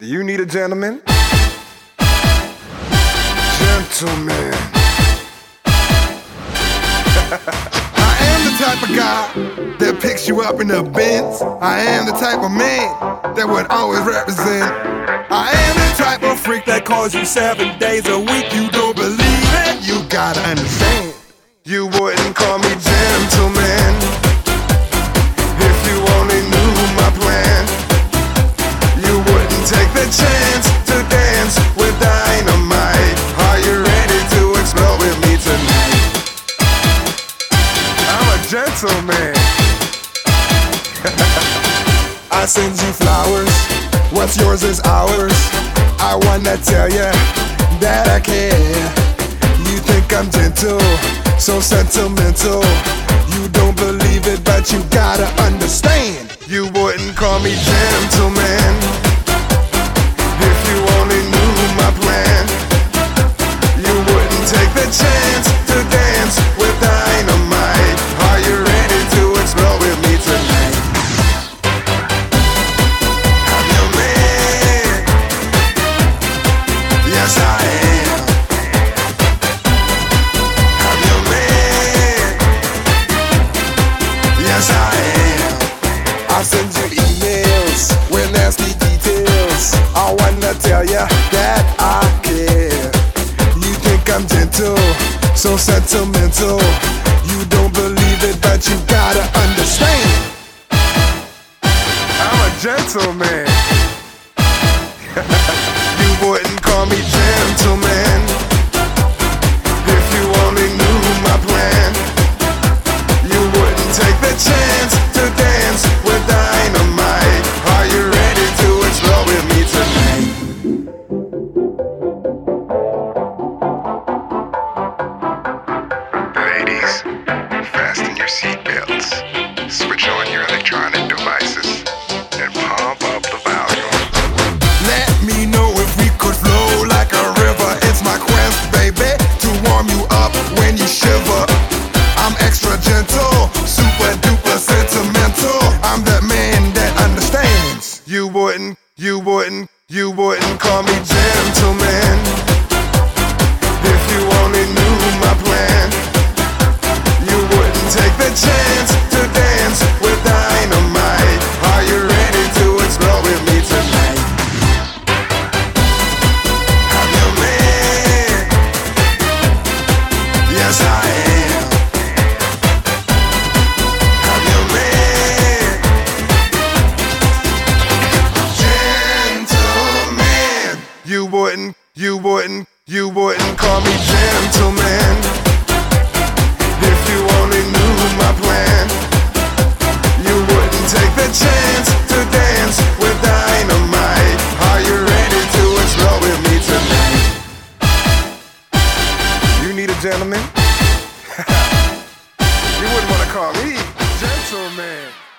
Do you need a gentleman? Gentleman. I am the type of guy that picks you up in the Benz. I am the type of man that would always represent. I am the type of freak that calls you 7 days a week. You don't believe it? You gotta understand. You wouldn't call me gentleman if you only knew my plan. You wouldn't take the chance to dance with dynamite. Are you ready to explode with me tonight? I'm a gentleman. I send you flowers. What's yours is ours. I wanna tell you that I care. You think I'm gentle, so sentimental. You don't believe it, but you gotta understand. You wouldn't call me gentleman if you only knew my plan. You wouldn't take the chance to dance with dynamite. Are you ready to explode with me tonight? I'm your man. Yes, I am. I'm your man. Yes, I am. I send you emails with nasty details. I wanna tell ya that I care. You think I'm gentle, so sentimental. You don't believe it, but you gotta understand. I'm a gentleman. You wouldn't call me gentleman if you only knew my plan. You wouldn't take the chance to dance with dynamite. Are you ready to explode with me tonight? Ladies, fasten your seatbelts, switch on your electronic devices, and pump up the volume. Let me know if we could flow like a river. It's my quest, baby, to warm you up when you shiver. I'm extra gentle, super duper sentimental. I'm that man that understands. You wouldn't call me gentleman if you only knew my plan. You wouldn't take the chance to dance with dynamite. Are you ready to explode with me tonight? I'm your man. Yes, I am. I'm your man. Gentleman. You wouldn't call me gentleman if you only knew my plan. You wouldn't take the chance to dance with dynamite. Are you ready to explode with me tonight? You need a gentleman? You wouldn't want to call me gentleman.